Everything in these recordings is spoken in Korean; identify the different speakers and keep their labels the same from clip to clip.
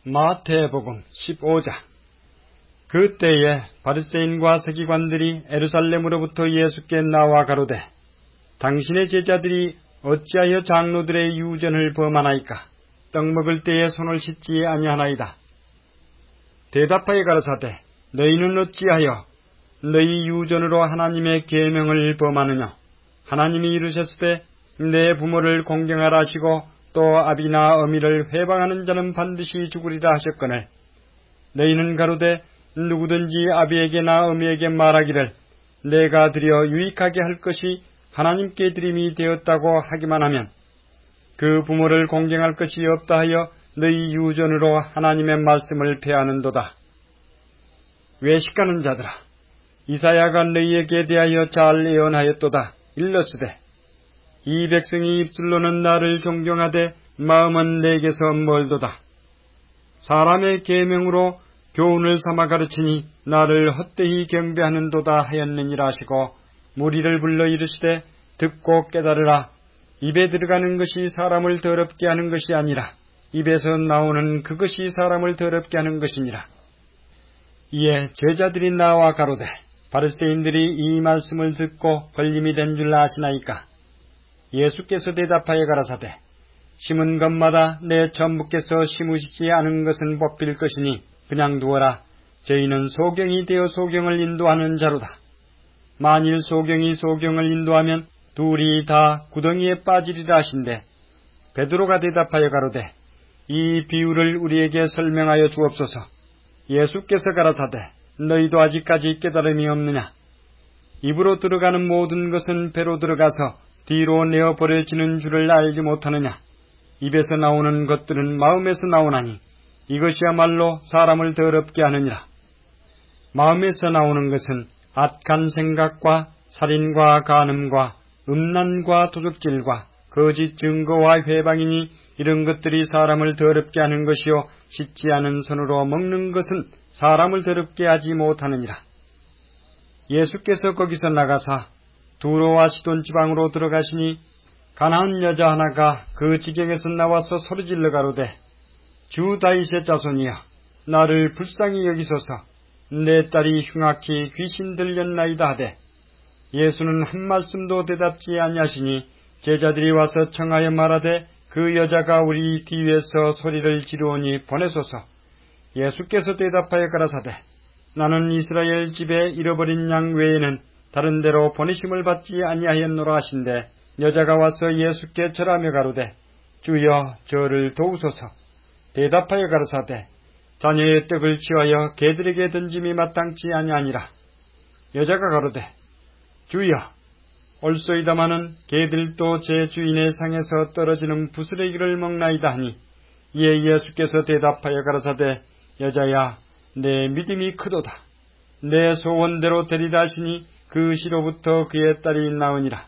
Speaker 1: 마태복음 15장. 그때에 바리새인과 서기관들이 예루살렘으로부터 예수께 나와 가로되, 당신의 제자들이 어찌하여 장로들의 유전을 범하나이까? 떡 먹을 때에 손을 씻지 아니하나이다. 대답하여 가라사대, 너희는 어찌하여 너희 유전으로 하나님의 계명을 범하느냐? 하나님이 이르셨으되 내 부모를 공경하라 하시고 또 아비나 어미를 회방하는 자는 반드시 죽으리라 하셨거늘, 너희는 가로되 누구든지 아비에게나 어미에게 말하기를 내가 드려 유익하게 할 것이 하나님께 드림이 되었다고 하기만 하면 그 부모를 공경할 것이 없다 하여 너희 유전으로 하나님의 말씀을 폐하는도다. 외식하는 자들아, 이사야가 너희에게 대하여 잘 예언하였도다. 일렀으되 이 백성이 입술로는 나를 존경하되 마음은 내게서 멀도다. 사람의 계명으로 교훈을 삼아 가르치니 나를 헛되이 경배하는도다 하였느니라 하시고, 무리를 불러 이르시되 듣고 깨달으라. 입에 들어가는 것이 사람을 더럽게 하는 것이 아니라 입에서 나오는 그것이 사람을 더럽게 하는 것이니라. 이에 제자들이 나와 가로되, 바리새인들이 이 말씀을 듣고 걸림이 된 줄 아시나이까? 예수께서 대답하여 가라사대, 심은 것마다 내 전부께서 심으시지 않은 것은 뽑힐 것이니 그냥 두어라. 저희는 소경이 되어 소경을 인도하는 자로다. 만일 소경이 소경을 인도하면 둘이 다 구덩이에 빠지리라 하신대. 베드로가 대답하여 가로되, 이 비유를 우리에게 설명하여 주옵소서. 예수께서 가라사대, 너희도 아직까지 깨달음이 없느냐? 입으로 들어가는 모든 것은 배로 들어가서 뒤로 내어 버려지는 줄을 알지 못하느냐? 입에서 나오는 것들은 마음에서 나오나니 이것이야말로 사람을 더럽게 하느니라. 마음에서 나오는 것은 악한 생각과 살인과 간음과 음란과 도둑질과 거짓 증거와 회방이니 이런 것들이 사람을 더럽게 하는 것이요, 씻지 않은 손으로 먹는 것은 사람을 더럽게 하지 못하느니라. 예수께서 거기서 나가사 두로와 시돈 지방으로 들어가시니 가나안 여자 하나가 그 지경에서 나와서 소리질러 가로되, 주 다윗의 자손이여, 나를 불쌍히 여기소서. 내 딸이 흉악히 귀신 들렸나이다 하되, 예수는 한 말씀도 대답지 아니하시니 제자들이 와서 청하여 말하되, 그 여자가 우리 뒤에서 소리를 지르오니 보내소서. 예수께서 대답하여 가라사대, 나는 이스라엘 집에 잃어버린 양 외에는 다른 데로 보내심을 받지 아니하였노라 하신대, 여자가 와서 예수께 절하며 가로되, 주여 저를 도우소서. 대답하여 가라사대, 자녀의 떡을 취하여 개들에게 던짐이 마땅치 아니하니라. 여자가 가로되, 주여 옳소이다마는 개들도 제 주인의 상에서 떨어지는 부스러기를 먹나이다 하니, 이에 예수께서 대답하여 가라사대, 여자야, 내 믿음이 크도다. 내 소원대로 되리라 하시니 그 시로부터 그의 딸이 나으니라.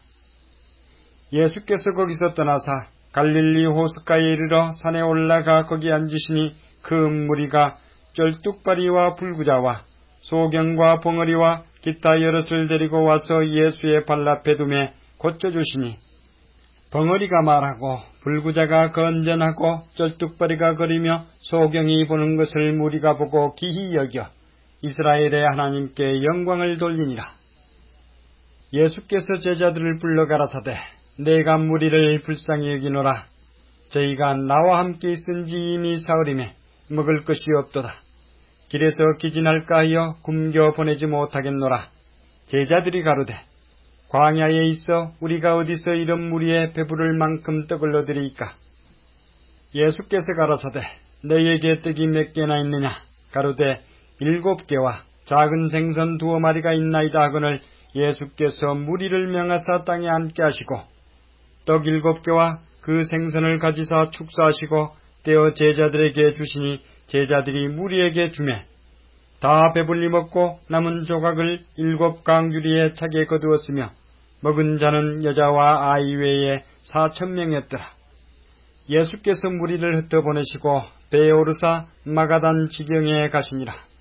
Speaker 1: 예수께서 거기서 떠나사 갈릴리 호숫가에 이르러 산에 올라가 거기 앉으시니 그 무리가 쩔뚝발이와 불구자와 소경과 벙어리와 기타 여럿을 데리고 와서 예수의 발 앞에 두매 고쳐주시니, 벙어리가 말하고 불구자가 건전하고 쩔뚝발이가 거리며 소경이 보는 것을 무리가 보고 기히 여겨 이스라엘의 하나님께 영광을 돌리니라. 예수께서 제자들을 불러 가라사대, 내가 무리를 불쌍히 여기노라. 저희가 나와 함께 있은지 이미 사흘이매 먹을 것이 없도다. 길에서 기진할까 하여 굶겨 보내지 못하겠노라. 제자들이 가로되, 광야에 있어 우리가 어디서 이런 무리에 배부를 만큼 떡을 얻으리이까? 예수께서 가라사대, 너희에게 떡이 몇 개나 있느냐? 가로되 7개와 작은 생선 2마리가 있나이다 하거늘, 예수께서 무리를 명하사 땅에 앉게 하시고 떡 7개와 그 생선을 가지사 축사하시고 떼어 제자들에게 주시니, 제자들이 무리에게 주매 다 배불리 먹고 남은 조각을 7강주리에 차게 거두었으며, 먹은 자는 여자와 아이 외에 4,000명이었더라. 예수께서 무리를 흩어보내시고 배에 오르사 마가단 지경에 가시니라.